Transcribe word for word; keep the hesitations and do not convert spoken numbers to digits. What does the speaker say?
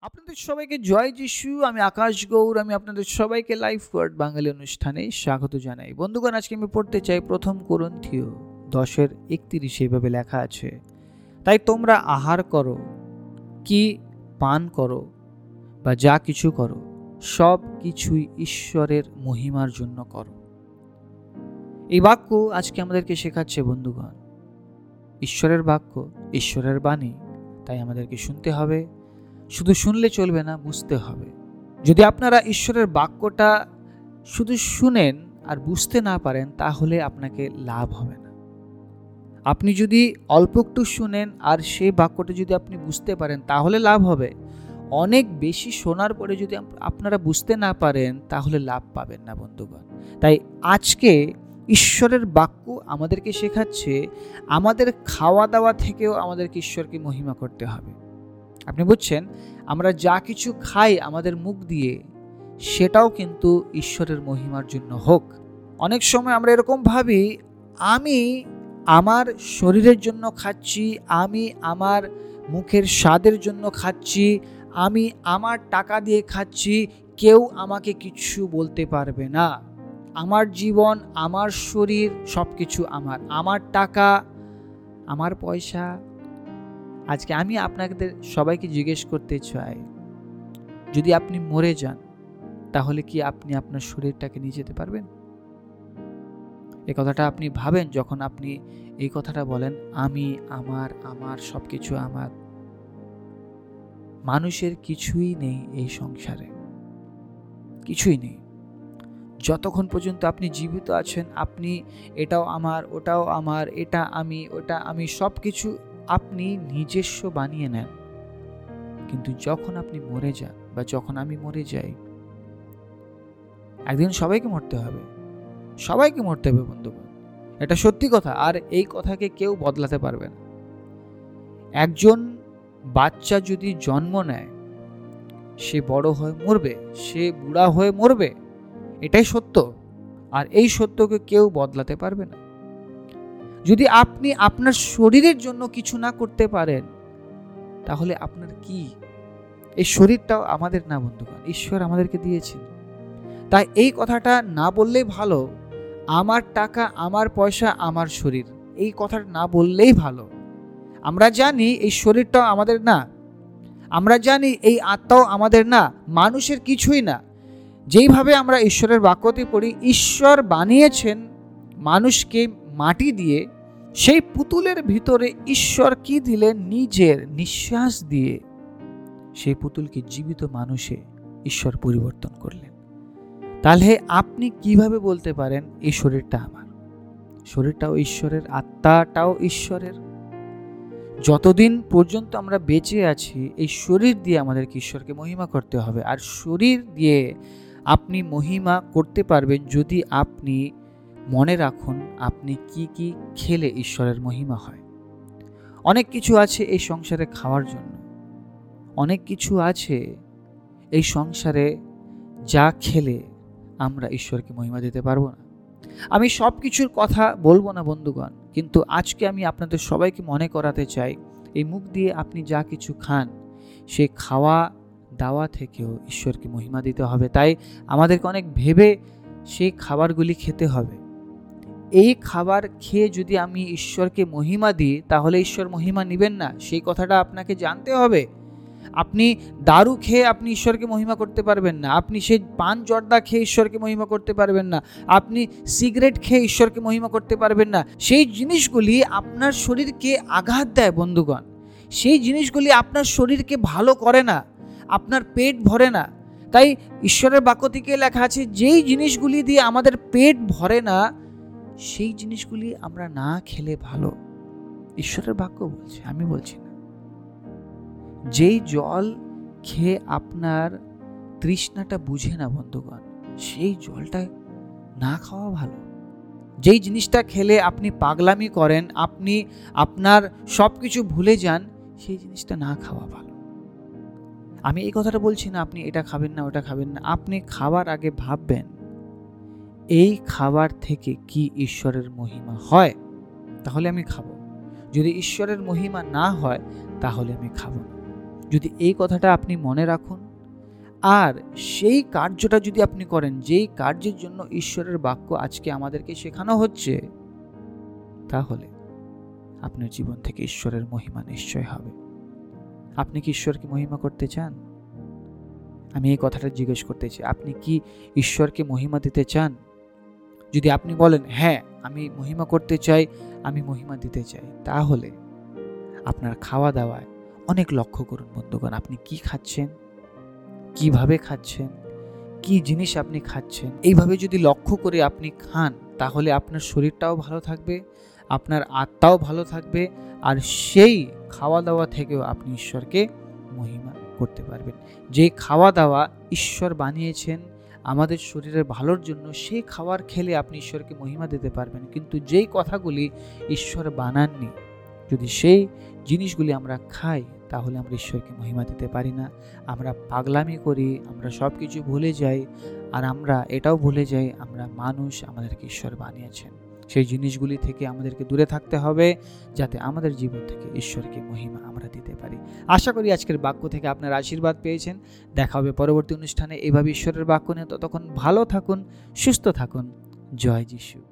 আপনাদের সবাইকে জয় যিশু। আমি আকাশ গৌর। আমি আপনাদের সবাইকে লাইফ ওয়ার্ড বাঙালি অনুষ্ঠানে স্বাগত জানাই। বন্ধুগণ, আজকে আমি পড়তে চাই প্রথম কোরিন্থীয় দশের একত্রিশ। এইভাবে লেখা আছে, তাই তোমরা আহার করো কি পান করো বা যা কিছু করো, সব কিছুই ঈশ্বরের মহিমার জন্য করো। এই বাক্য আজকে আমাদেরকে শেখাচ্ছে বন্ধুগণ, ঈশ্বরের বাক্য, ঈশ্বরের বাণী, তাই আমাদেরকে শুনতে হবে। শুধু শুনলে চলবে না, বুঝতে হবে। যদি আপনারা ঈশ্বরের বাক্যটা শুধু শুনেন আর বুঝতে না পারেন, তাহলে আপনাকে লাভ হবে না। আপনি যদি অল্প একটু শুনেন আর সেই বাক্যটা যদি আপনি বুঝতে পারেন, তাহলে লাভ হবে। অনেক বেশি শোনার পরে যদি আপনারা বুঝতে না পারেন, তাহলে লাভ পাবেন না বন্ধুগণ। তাই আজকে ঈশ্বরের বাক্য আমাদেরকে শেখাচ্ছে, আমাদের খাওয়া দাওয়া থেকেও আমাদেরকে ঈশ্বরকে মহিমা করতে হবে। আপনি বুঝছেন, আমরা যা কিছু খাই আমাদের মুখ দিয়ে, সেটাও কিন্তু ঈশ্বরের মহিমার জন্য হোক। অনেক সময় আমরা এরকম ভাবি, আমি আমার শরীরের জন্য খাচ্ছি, আমি আমার মুখের স্বাদের জন্য খাচ্ছি, আমি আমার টাকা দিয়ে খাচ্ছি, কেউ আমাকে কিছু বলতে পারবে না। আমার জীবন, আমার শরীর, সব কিছু আমার, আমার টাকা, আমার পয়সা। আজকে আমি আপনাদের সবাইকে জিজ্ঞেস করতে চাই, যদি আপনি মরে যান, তাহলে কি আপনি আপনার শরীরটাকে নিয়ে যেতে পারবেন? এই কথাটা আপনি ভাবেন যখন আপনি এই কথাটা বলেন, আমি, আমার, আমার, সব কিছু আমার। মানুষের কিছুই নেই এই সংসারে, কিছুই নেই। যতক্ষণ পর্যন্ত আপনি জীবিত আছেন, আপনি এটাও আমার, ওটাও আমার, এটা আমি, ওটা আমি, সব কিছু আপনি নিজস্ব বানিয়ে নেন। কিন্তু যখন আপনি মরে যান বা যখন আমি মরে যাই, একদিন সবাইকে মরতে হবে, সবাইকে মরতে হবে বন্ধুগণ। এটা সত্যি কথা, আর এই কথাকে কেউ বদলাতে পারবে না। একজন বাচ্চা যদি জন্ম নেয়, সে বড় হয়ে মরবে, সে বুড়া হয়ে মরবে, এটাই সত্য। আর এই সত্যকে কেউ বদলাতে পারবে না। যদি আপনি আপনার শরীরের জন্য কিছু না করতে পারেন, তাহলে আপনার কি? এই শরীরটাও আমাদের না বন্ধুগণ, ঈশ্বর আমাদেরকে দিয়েছেন। তাই এই কথাটা না বললেই ভালো, আমার টাকা, আমার পয়সা, আমার শরীর, এই কথাটা না বললেই ভালো। আমরা জানি এই শরীরটাও আমাদের না, আমরা জানি এই আত্মাও আমাদের না, মানুষের কিছুই না। যেইভাবে আমরা ঈশ্বরের বাক্যতে পড়ি, ঈশ্বর বানিয়েছেন মানুষকে মাটি দিয়ে, সেই পুতুলের ভিতরে ঈশ্বর কি দিলেন? নিজের নিঃশ্বাস দিয়ে সেই পুতুলকে জীবিত মানুষে ঈশ্বর পরিবর্তন করলেন। তাহলে আপনি কিভাবে বলতে পারেন এই শরীরটা আমার? শরীরটাও ঈশ্বরের, আত্মাটাও ঈশ্বরের। যতদিন পর্যন্ত আমরা বেঁচে আছি, এই শরীর দিয়ে আমাদেরকে ঈশ্বরকে মহিমা করতে হবে। আর শরীর দিয়ে আপনি মহিমা করতে পারবেন যদি আপনি মনে রাখুন আপনি কি কি খেলে ঈশ্বরের মহিমা হয়। অনেক কিছু আছে এই সংসারে খাওয়ার জন্য, অনেক কিছু আছে এই সংসারে যা খেলে আমরা ঈশ্বরকে মহিমা দিতে পারবো না। আমি সব কিছুর কথা বলবো না বন্ধুগণ, কিন্তু আজকে আমি আপনাদের সবাইকে মনে করাতে চাই, এই মুখ দিয়ে আপনি যা কিছু খান, সে খাওয়া দাওয়া থেকেও ঈশ্বরকে মহিমা দিতে হবে। তাই আমাদেরকে অনেক ভেবে সেই খাবারগুলি খেতে হবে। এই খাবার খেয়ে যদি আমি ঈশ্বরকে মহিমা দিই, তাহলে ঈশ্বর মহিমা নেবেন না, সেই কথাটা আপনাকে জানতে হবে। আপনি দারু খেয়ে আপনি ঈশ্বরকে মহিমা করতে পারবেন না, আপনি সেই পান জর্দা খেয়ে ঈশ্বরকে মহিমা করতে পারবেন না, আপনি সিগারেট খেয়ে ঈশ্বরকে মহিমা করতে পারবেন না। সেই জিনিসগুলি আপনার শরীরকে আঘাত দেয় বন্ধুগণ, সেই জিনিসগুলি আপনার শরীরকে ভালো করে না, আপনার পেট ভরে না। তাই ঈশ্বরের বাক্য থেকে লেখা আছে, যেই জিনিসগুলি দিয়ে আমাদের পেট ভরে না, সেই জিনিসগুলি আমরা না খেলে ভালো। ঈশ্বরের বাক্য বলছে, আমি বলছি না। যেই জল খেয়ে আপনার তৃষ্ণাটা বুঝে না বন্ধুগণ, সেই জলটা না খাওয়া ভালো। যেই জিনিসটা খেলে আপনি পাগলামি করেন, আপনি আপনার সব কিছু ভুলে যান, সেই জিনিসটা না খাওয়া ভালো। আমি এই কথাটা বলছি না আপনি এটা খাবেন না, ওটা খাবেন না। আপনি খাবার আগে ভাববেন, এই খাবার থেকে কি ঈশ্বরের মহিমা হয়, তাহলে আমি খাবো। যদি ঈশ্বরের মহিমা না হয়, তাহলে আমি খাবো না। যদি এই কথাটা আপনি মনে রাখুন আর সেই কার্যটা যদি আপনি করেন, যেই কার্যের জন্য ঈশ্বরের বাক্য আজকে আমাদেরকে শেখানো হচ্ছে, তাহলে আপনার জীবন থেকে ঈশ্বরের মহিমা নিশ্চয় হবে। আপনি কি ঈশ্বরকে মহিমা করতে চান? আমি এই কথাটা জিজ্ঞেস করতে চাই, আপনি কি ঈশ্বরকে মহিমা দিতে চান? যদি আপনি বলেন হ্যাঁ আমি মহিমা করতে চাই, আমি মহিমা দিতে চাই, তাহলে আপনার খাওয়া দাওয়ায় অনেক লক্ষ্য করুন বন্ধুগণ। আপনি কি খাচ্ছেন, কিভাবে খাচ্ছেন, কি জিনিস আপনি খাচ্ছেন। এইভাবে যদি লক্ষ্য করে আপনি খান, তাহলে আপনার শরীরটাও ভালো থাকবে, আপনার আত্মাও ভালো থাকবে, আর সেই খাওয়া দাওয়া থেকেও আপনি ঈশ্বরকে মহিমা করতে পারবেন। যে খাওয়া দাওয়া ঈশ্বর বানিয়েছেন আমাদের শরীরের ভালোর জন্য, সেই খাবার খেলে আপনি ঈশ্বরকে মহিমা দিতে পারবেন। কিন্তু যেই কথাগুলি ঈশ্বর বানাননি, যদি সেই জিনিসগুলি আমরা খাই, তাহলে আমরা ঈশ্বরকে মহিমা দিতে পারি না। আমরা পাগলামি করি, আমরা সব কিছু ভুলে যাই, আর আমরা এটাও ভুলে যাই আমরা মানুষ, আমাদেরকে ঈশ্বর বানিয়েছেন। সেই জিনিসগুলি থেকে আমাদেরকে দূরে থাকতে হবে, যাতে আমাদের জীবন থেকে ঈশ্বরকে মহিমা আমরা দিতে পারি। আশা করি আজকের বাক্য থেকে আপনার আশীর্বাদ পেয়েছেন। দেখা হবে পরবর্তী অনুষ্ঠানে এইভাবে ঈশ্বরের বাক্য নিয়ে। ততক্ষণ ভালো থাকুন, সুস্থ থাকুন। জয় যিশু।